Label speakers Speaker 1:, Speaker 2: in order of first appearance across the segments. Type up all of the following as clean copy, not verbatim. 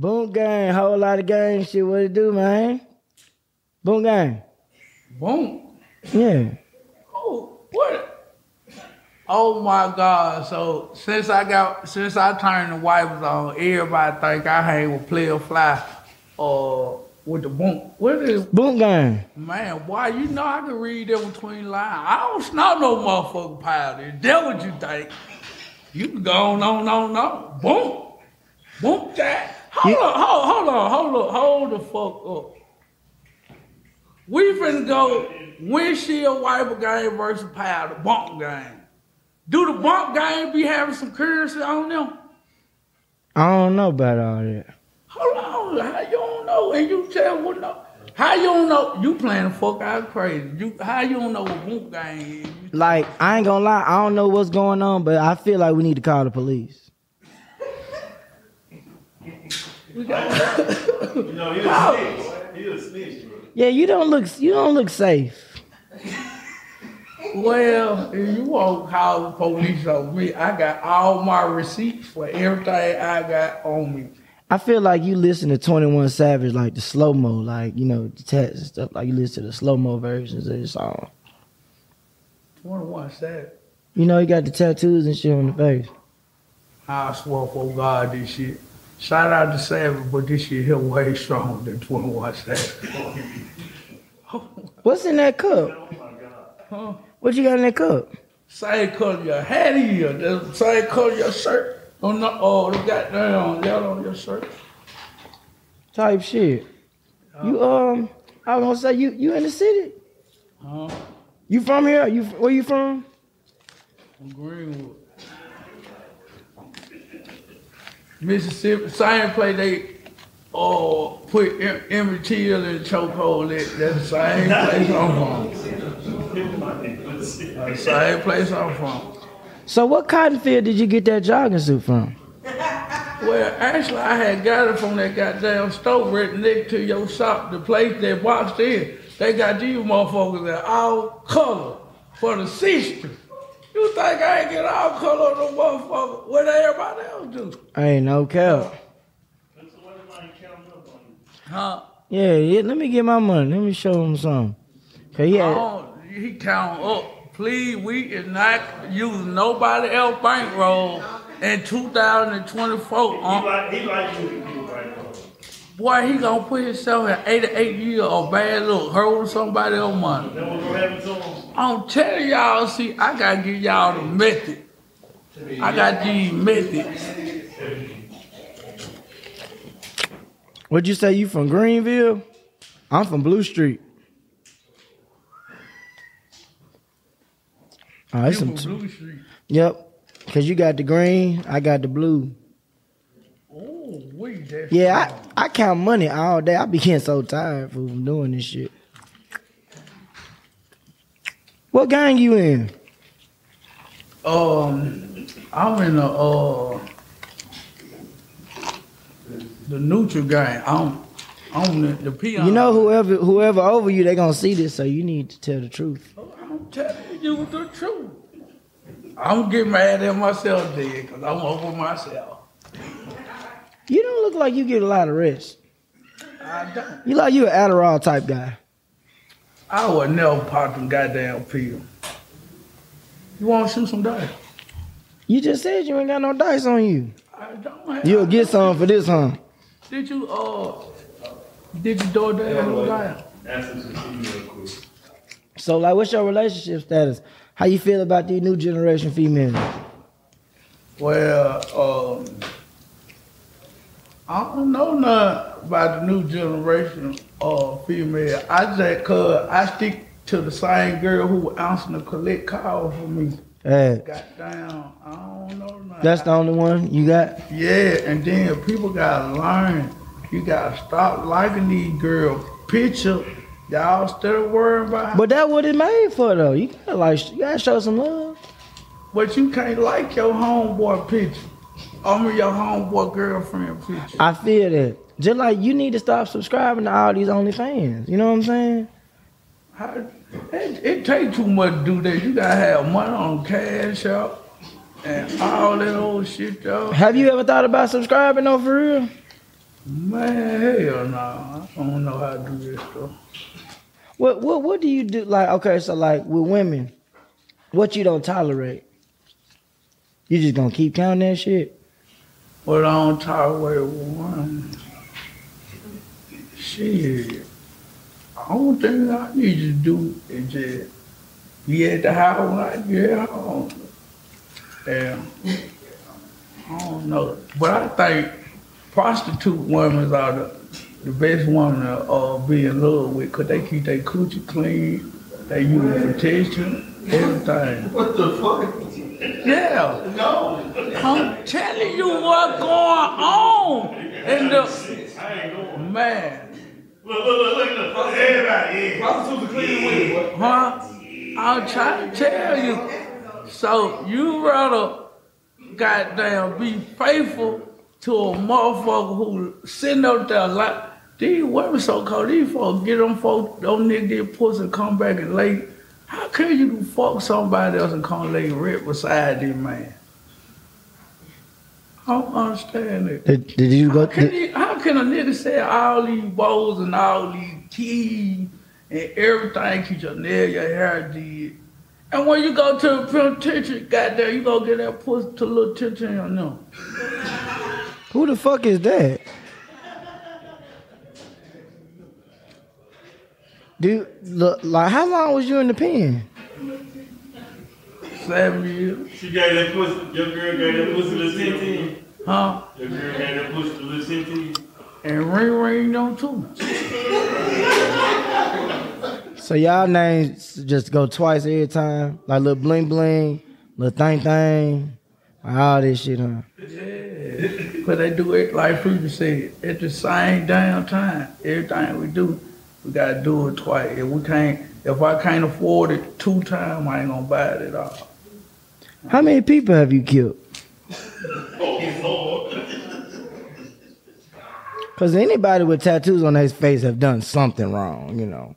Speaker 1: Boom gang, whole lot of gang shit. What it do, man? Boom gang.
Speaker 2: Boom.
Speaker 1: Yeah.
Speaker 2: Oh, what? Oh my God! So since I turned the wipers on, everybody think I hang with Player Fly, with the boom. What is
Speaker 1: Boom gang?
Speaker 2: Man, why you know I can read them between lines? I don't snort no motherfucking powder. That's what you think. You can go on. Boom. Boom, Jack. Hold the fuck up. We finna go windshield wiper game versus powder bump game. Do the bump game be having some currency on them?
Speaker 1: I don't know about all that.
Speaker 2: Hold on, how you don't know? And you tell what no? How you don't know? You playing the fuck out crazy. How you don't know what bump game is?
Speaker 1: Like, I ain't gonna lie, I don't know what's going on, but I feel like we need to call the police.
Speaker 2: We got
Speaker 3: You know, he a snitch. He a snitch, bro.
Speaker 1: Yeah, you don't look safe.
Speaker 2: Well, if you won't call the police on me, I got all my receipts for everything I got on me.
Speaker 1: I feel like you listen to 21 Savage, like the slow-mo, like, you know, the tats and stuff, like you listen to the slow-mo versions of the song.
Speaker 2: 21 Savage.
Speaker 1: You know, he got the tattoos and shit on the face.
Speaker 2: I swear for God, this shit. Shout out to Savage, but this shit here way stronger than 21 Savage.
Speaker 1: What's in that cup?
Speaker 2: Huh?
Speaker 1: What you got in that cup?
Speaker 2: Same color your hat is, the same color your shirt. Oh no, the goddamn yellow on your shirt.
Speaker 1: Type shit. You I was gonna say you in the city?
Speaker 2: Huh?
Speaker 1: You from here? Where you from?
Speaker 2: From Greenwood. Mississippi, same place they put Emmett Till in the chokehold. That's the same place I'm from. Same place I'm from.
Speaker 1: So what cotton field did you get that jogging suit from?
Speaker 2: Well, actually, I had got it from that goddamn store right next to your shop, the place that boxed in. They got these motherfuckers that all color for the system. You think I ain't get all color of the motherfucker? What everybody else do?
Speaker 1: Ain't no cap.
Speaker 2: Huh?
Speaker 1: Yeah, let me get my money. Let me show him something.
Speaker 2: He count up. Please, we is not using nobody else bankroll in 2024.
Speaker 3: He like you right now.
Speaker 2: Boy, he gonna put himself in 88 years of bad luck, holding somebody else money.
Speaker 3: That was gonna happen to him.
Speaker 2: I'm telling y'all, see, I gotta give y'all the method. I got these methods.
Speaker 1: What'd you say, you from Greenville? I'm from Blue Street. Oh,
Speaker 2: You from Blue Street.
Speaker 1: Yep. Cause you got the green, I got the blue.
Speaker 2: Oh, wait, that's
Speaker 1: Yeah, I count money all day. I be getting so tired from doing this shit. What gang you in?
Speaker 2: I'm in the neutral gang. I'm the peon.
Speaker 1: You know, whoever over you, they gonna see this, so you need to tell the truth.
Speaker 2: I'm telling you the truth. I'm getting mad at myself then, because I'm over myself.
Speaker 1: You don't look like you get a lot of rest.
Speaker 2: I don't.
Speaker 1: You like you an Adderall type guy.
Speaker 2: I would never pop them goddamn pills. You want to shoot some dice?
Speaker 1: You just said you ain't got no dice on you.
Speaker 2: I don't have.
Speaker 1: You'll get some for this, huh?
Speaker 2: Did you do that on the dice?
Speaker 3: Answer some TV real quick.
Speaker 1: So, like, what's your relationship status? How you feel about these new generation females?
Speaker 2: Well, I don't know nothing about the new generation of female. I just cause I stick to the same girl who answering the collect call for me.
Speaker 1: Hey,
Speaker 2: Goddamn, I don't know nothing.
Speaker 1: that's the only one you got?
Speaker 2: Yeah, and then people gotta learn. You gotta stop liking these girls' picture. Y'all still worrying about.
Speaker 1: But that's what it made for, though. You gotta show some love.
Speaker 2: But you can't like your homeboy picture. Your homeboy girlfriend picture.
Speaker 1: I feel that. Just like you need to stop subscribing to all these OnlyFans. You know what I'm saying?
Speaker 2: It take too much to do that. You gotta have money on Cash App and all that old shit, y'all.
Speaker 1: Have you ever thought about subscribing, though, for real?
Speaker 2: Man, hell no. I don't know how to do this stuff.
Speaker 1: What do you do? Like, okay, so like with women, what you don't tolerate? You just gonna keep counting that shit?
Speaker 2: What I don't tolerate with one. Shit. I don't think I need to do is just be at the house when I get home. Yeah. I don't know. But I think prostitute women are the best women to be in love with because they keep their coochie clean, they use protection, everything.
Speaker 3: What the fuck?
Speaker 2: Yeah.
Speaker 3: No.
Speaker 2: I'm telling you what's going on. And
Speaker 3: I ain't going.
Speaker 2: man,
Speaker 3: Look. Everybody, yeah. Prostitutes are clean women, boy.
Speaker 2: huh? I'm trying to tell you. So you rather goddamn be faithful to a motherfucker who sitting up there like these women so cold, these folks get them folks, them niggas get pussy and come back and lay. How can you fuck somebody else and come lay right beside this man? I don't understand it.
Speaker 1: Did you go?
Speaker 2: How can a nigga sell all these bowls and all these keys and everything, keep your nail, your hair did? And when you go to the penitentiary, goddamn, you go get that pussy to a little tension on them.
Speaker 1: Who the fuck is that? Dude, look, like how long was you in the pen?
Speaker 2: 7 years.
Speaker 3: She gave that pussy, your girl gave that pussy to 10.
Speaker 2: Huh?
Speaker 3: Your girl gave that pussy to 10.
Speaker 2: And ring them too.
Speaker 1: So y'all names just go twice every time? Like little bling bling, little thing, all this shit, huh?
Speaker 2: Yeah. But they do it like Freddie said, at the same damn time. Everything we do, we gotta do it twice. If I can't afford it 2 times, I ain't gonna buy it at all.
Speaker 1: How many people have you killed?
Speaker 3: Oh, Lord.
Speaker 1: Because anybody with tattoos on their face have done something wrong, you know.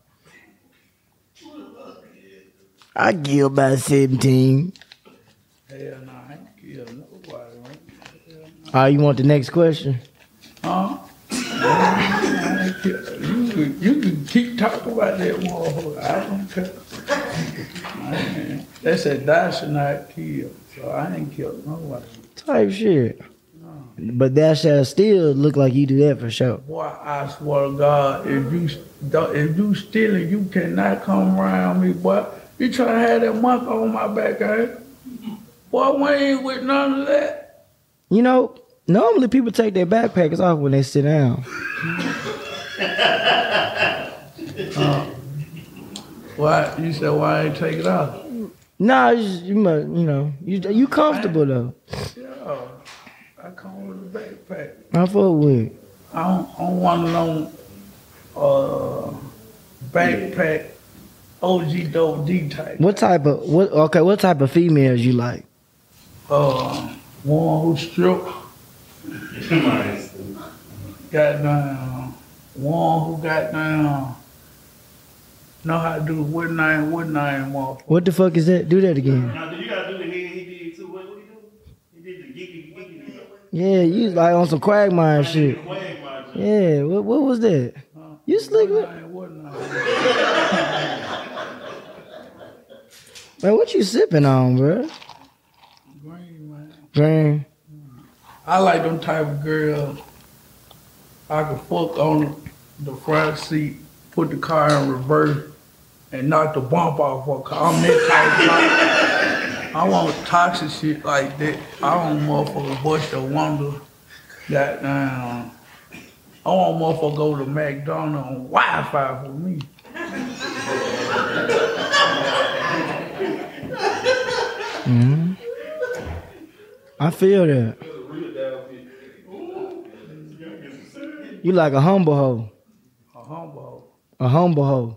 Speaker 1: I killed about 17.
Speaker 2: Hell no, I ain't kill nobody.
Speaker 1: You want the next question?
Speaker 2: Huh? I ain't kill. You can keep talking about that motherfucker. I don't care. They said die should not kill, so I ain't killed nobody.
Speaker 1: Type shit. But that shall still look like you do that for sure.
Speaker 2: Boy, I swear to God, if you stealing, you cannot come around me, boy. You try to have that monkey on my back, eh? Boy, we ain't with none of that.
Speaker 1: You know, normally people take their backpackers off when they sit down.
Speaker 2: Why? You said why I ain't take it off?
Speaker 1: Nah, you must, you know, you comfortable though.
Speaker 2: Yeah, I come with a backpack.
Speaker 1: I fuck with it.
Speaker 2: I don't want no backpack OG dope D type.
Speaker 1: What type of females you like?
Speaker 2: One who strip. Got down. One who got down. Know how to do what name, motherfucker.
Speaker 1: What the fuck is that? Do that again.
Speaker 3: Now, you gotta do the head he did too. What he do? He did the giggity.
Speaker 1: Yeah, you like on some Quagmire shit. Yeah, what was that? You slick with? Man, what you sipping on, bro?
Speaker 2: Green, man.
Speaker 1: Green.
Speaker 2: I like them type of girls. I can fuck on the front seat, put the car in reverse, and knock the bump off her car. I'm that type of guy. I want toxic shit like that. I don't motherfucker bust a wonder. Goddamn. I want motherfucker go to McDonald's on Wi-Fi for me.
Speaker 1: Mm-hmm. I feel that. You like a humble hoe.
Speaker 2: A humble hoe.
Speaker 1: A humble hoe.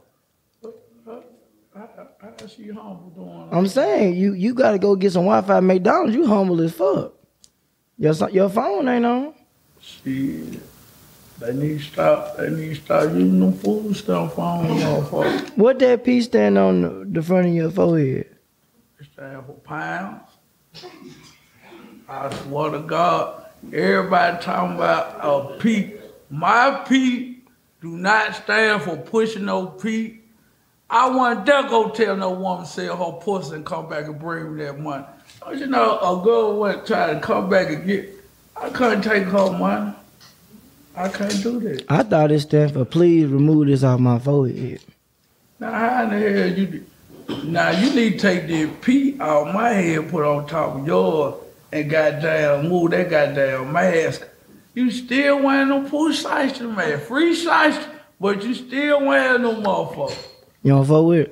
Speaker 2: How she humble doing?
Speaker 1: I'm saying you gotta go get some Wi-Fi at McDonald's. You humble as fuck. Your phone ain't on.
Speaker 2: Shit. They need to stop using them food stamp phones, motherfucker.
Speaker 1: What that piece stand on the front of your forehead?
Speaker 2: It stand for pounds. I swear to God, everybody talking about a peak My P do not stand for pushing no P. I wouldn't dare go tell no woman sell her pussy and come back and bring me that money. Don't you know, a girl went try to come back and get, I couldn't take her money. I can't do that.
Speaker 1: I thought it stand for please remove this off my forehead.
Speaker 2: Now, how in the hell you do? Now, you need to take the P off my head, put on top of yours, and goddamn move that goddamn mask. You still wearing them push shiesty, man. Free shiesty, but you still wearing them motherfuckers.
Speaker 1: You don't fuck with it?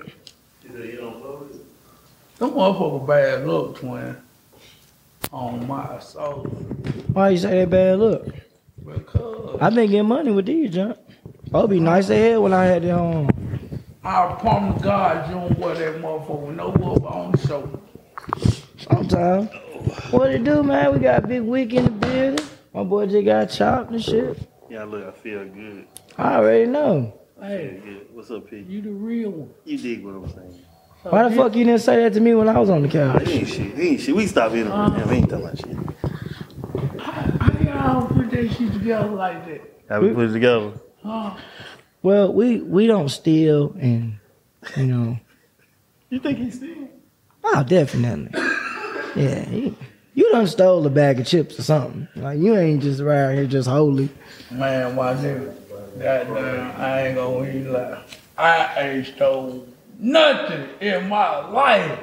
Speaker 2: Them motherfuckers bad look, twin. On my soul.
Speaker 1: Why you say that bad look?
Speaker 2: Because
Speaker 1: I been getting money with these, John. I'll be nice as hell when I had it on.
Speaker 2: I promise God you don't wear that motherfucker with no whoop on the shoulder.
Speaker 1: Sometimes. What it do, man? We got a big week in the building. My boy just got chopped and shit.
Speaker 3: Yeah, look, I feel good.
Speaker 1: I already know.
Speaker 2: Hey,
Speaker 3: Good. What's up, P?
Speaker 2: you the real one.
Speaker 3: You dig what I'm saying?
Speaker 1: Why the fuck you didn't say that to me when I was on the couch?
Speaker 3: He ain't shit. He ain't shit. We stop hitting him. We ain't talking about shit.
Speaker 2: How y'all put that shit together like that?
Speaker 3: How we put it together?
Speaker 2: Huh?
Speaker 1: Well, we don't steal and, you know.
Speaker 3: You think he's still?
Speaker 1: Oh, definitely. Yeah, you done stole a bag of chips or something. Like, you ain't just around here just holy.
Speaker 2: Man, my nigga, goddamn, I ain't gonna even lie. I ain't stole nothing in my life.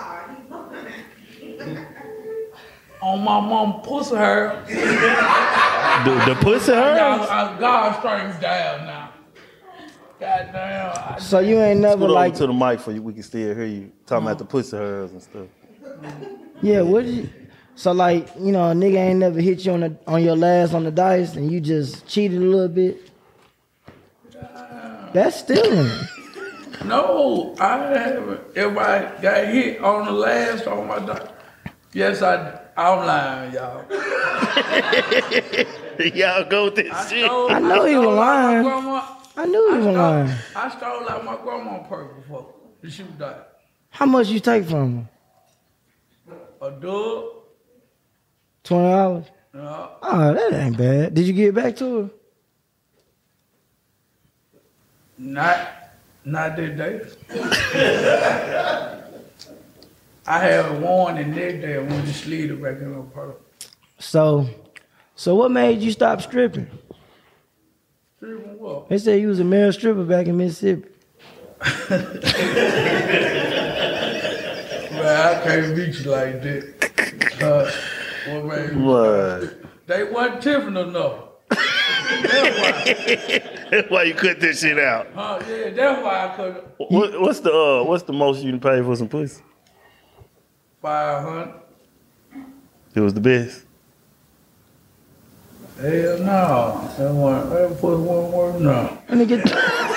Speaker 2: On my mama pussy her.
Speaker 3: The pussy hers?
Speaker 2: God strings down now. Goddamn.
Speaker 1: So you ain't never
Speaker 3: Put
Speaker 1: like,
Speaker 3: over to the mic for you. We can still hear you talking about the pussy hers and stuff.
Speaker 1: yeah, what did you, so like, you know, a nigga ain't never hit you on your last on the dice and you just cheated a little bit? That's stealing.
Speaker 2: No, I haven't. If I got hit on the last on my dog, yes, I'm lying, y'all.
Speaker 3: Y'all go with this shit.
Speaker 1: I know he was lying. I knew he was lying.
Speaker 2: I stole out my grandma's purse before the shoe died.
Speaker 1: How much you take from him?
Speaker 2: A dub.
Speaker 1: $20?
Speaker 2: Yeah.
Speaker 1: Oh, that ain't bad. Did you get it back to her?
Speaker 2: Not that day. I had worn the next day when the sleeve back in my purse.
Speaker 1: So what made you stop stripping?
Speaker 2: Stripping what?
Speaker 1: They said you was a male stripper back in Mississippi.
Speaker 2: Man, I can't beat you like that. What made me?
Speaker 3: What?
Speaker 2: They wasn't tipping enough.
Speaker 3: That's why you cut this shit out.
Speaker 2: Yeah, that's why I couldn't.
Speaker 3: What's the most you can pay for some pussy?
Speaker 2: 500.
Speaker 3: It was the best.
Speaker 2: Hell no. That pussy wasn't worth nothing.
Speaker 1: Let me get.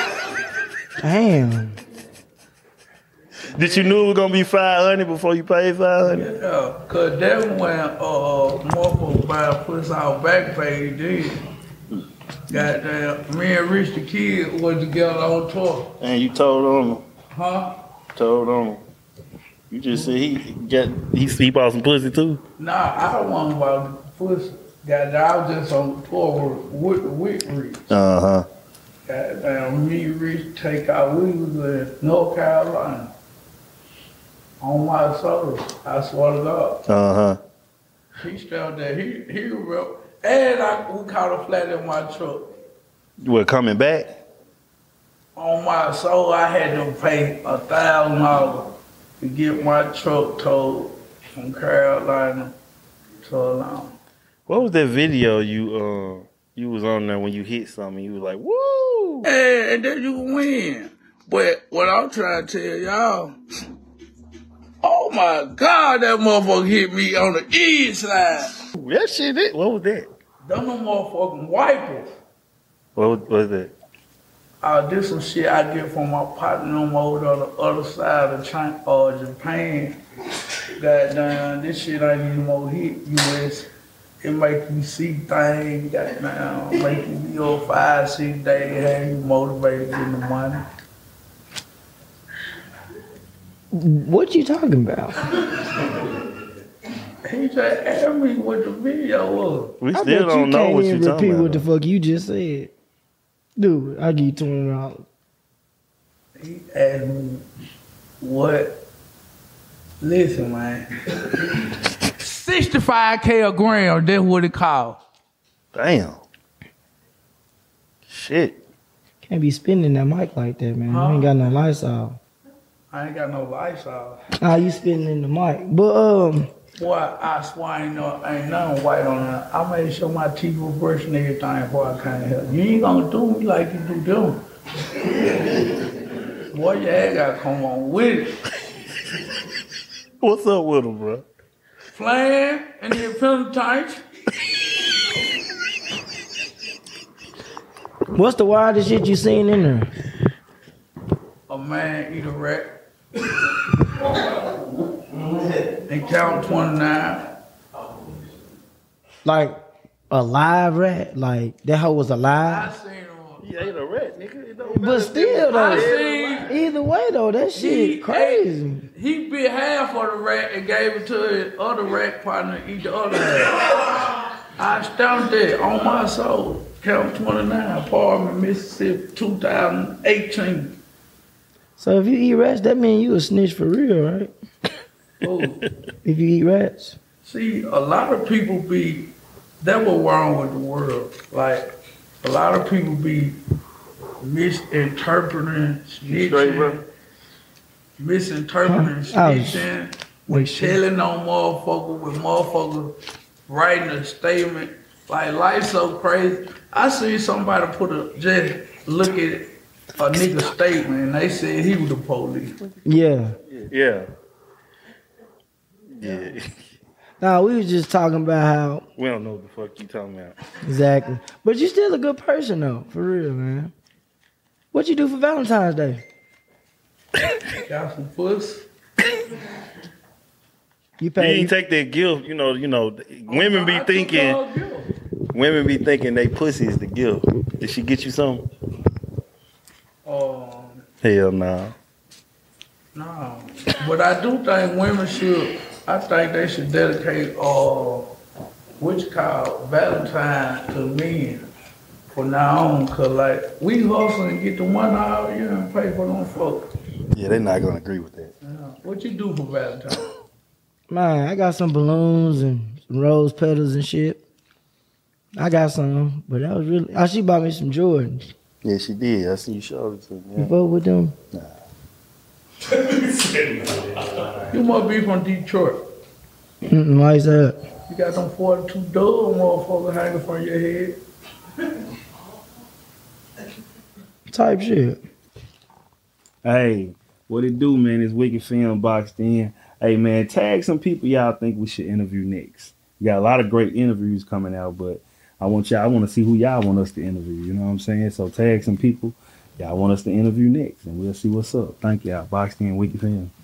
Speaker 1: Damn.
Speaker 3: Did you know it was gonna be 500 before you paid 500?
Speaker 2: Yeah, cause that's when motherfuckers buy pussy out back page did. Goddamn, me and Rich the Kid was together on tour.
Speaker 3: And you told on him.
Speaker 2: Huh?
Speaker 3: Told on him. You just said he bought some pussy too.
Speaker 2: Nah, I wasn't about the pussy. Goddamn, I was just on tour with Rich.
Speaker 3: Uh-huh.
Speaker 2: Goddamn, me and Rich take out, we was in North Carolina. On my soul, I swear to God.
Speaker 3: Uh-huh.
Speaker 2: He stood there, he wrote, and we caught a flat in my truck.
Speaker 3: What, coming back?
Speaker 2: On my soul, I had to pay $1,000 to get my truck towed from Carolina to Atlanta.
Speaker 3: What was that video you was on there when you hit something? You was like, woo!
Speaker 2: And then you win. But what I'm trying to tell y'all, oh my God, that motherfucker hit me on the east side.
Speaker 3: That shit, what was that?
Speaker 2: Them motherfucking wipers.
Speaker 3: What was that?
Speaker 2: This some shit I get from my partner over on the other side of Japan. Goddamn, this shit ain't even more hit US. It make you see things, goddamn, make you be on 5-6 days, have you motivated in the money.
Speaker 1: What you talking about?
Speaker 2: He just asked me what the video was.
Speaker 3: We
Speaker 1: I
Speaker 3: still
Speaker 1: bet you
Speaker 3: don't know
Speaker 1: can't
Speaker 3: what
Speaker 1: even
Speaker 3: you're talking
Speaker 1: repeat what the
Speaker 3: about.
Speaker 1: fuck you just said. Dude, I'll give you $20.
Speaker 2: He asked me what. Listen, man. 65K a gram, that's what it cost.
Speaker 3: Damn. Shit.
Speaker 1: Can't be spinning that mic like that, man. You ain't got no Lysol.
Speaker 2: I ain't got no Lysol.
Speaker 1: Ah, you spinning in the mic. But,
Speaker 2: Boy, I swear ain't nothing white on that. I made sure my teeth were brushing everything before I came here. You ain't gonna do me like you do them. Boy, your ass gotta come on with it.
Speaker 3: What's up with him, bro?
Speaker 2: Playing in the appendicitis.
Speaker 1: what's the wildest shit you seen in there?
Speaker 2: A man eat a rat. And count 29.
Speaker 1: Like, a live rat? Like, that hoe was
Speaker 2: I
Speaker 1: alive?
Speaker 2: seen him.
Speaker 3: He ate a rat, nigga. It don't
Speaker 1: But still,
Speaker 2: I
Speaker 1: though,
Speaker 2: seen
Speaker 1: either way, though, that shit crazy.
Speaker 2: He bit half of the rat and gave it to his other rat partner to eat the other half. I stamped it on my soul. Count 29, Parliament, Mississippi, 2018.
Speaker 1: So if you eat rats, that means you a snitch for real, right?
Speaker 2: Oh,
Speaker 1: If you eat rats.
Speaker 2: see, a lot of people be, that's what's wrong with the world. Like, a lot of people be misinterpreting,
Speaker 3: You straight, bro?
Speaker 2: snitching, misinterpreting,
Speaker 1: Ouch.
Speaker 2: snitching, when telling on motherfuckers, when motherfuckers writing a statement. Like, life's so crazy. I see somebody just look at a nigga statement and they said he was the police.
Speaker 1: Yeah.
Speaker 3: Yeah. Yeah.
Speaker 1: Nah, we was just talking about how,
Speaker 3: We don't know what the fuck you talking about.
Speaker 1: exactly. But you still a good person, though. For real, man. What you do for Valentine's Day?
Speaker 2: Got some puss.
Speaker 1: You
Speaker 3: You
Speaker 1: pay.
Speaker 3: ain't take that gift, women be thinking they pussy is the gift. Did she get you something? Hell nah.
Speaker 2: No. But I do think women should, I think they should dedicate, Valentine to men from now on. Cause like, we hustle and get the money out here and pay for them folks.
Speaker 3: Yeah, they're not gonna agree with that.
Speaker 2: Yeah. What you do for Valentine?
Speaker 1: Man, I got some balloons and some rose petals and shit. I got some, but that was really. Oh, she bought me some Jordans.
Speaker 3: Yeah, she did. I see you showed it to me.
Speaker 1: You vote with them?
Speaker 2: You must be from Detroit.
Speaker 1: Why is that?
Speaker 2: You got them 42 dove motherfuckers hanging from your head.
Speaker 1: Type shit.
Speaker 4: Hey, what it do, man? It's Wicked Film Boxed In. Hey, man, tag some people y'all think we should interview next. We got a lot of great interviews coming out, but I want to see who y'all want us to interview. You know what I'm saying? So tag some people y'all want us to interview next, and we'll see what's up. Thank y'all. Boxed In, Wicked Film.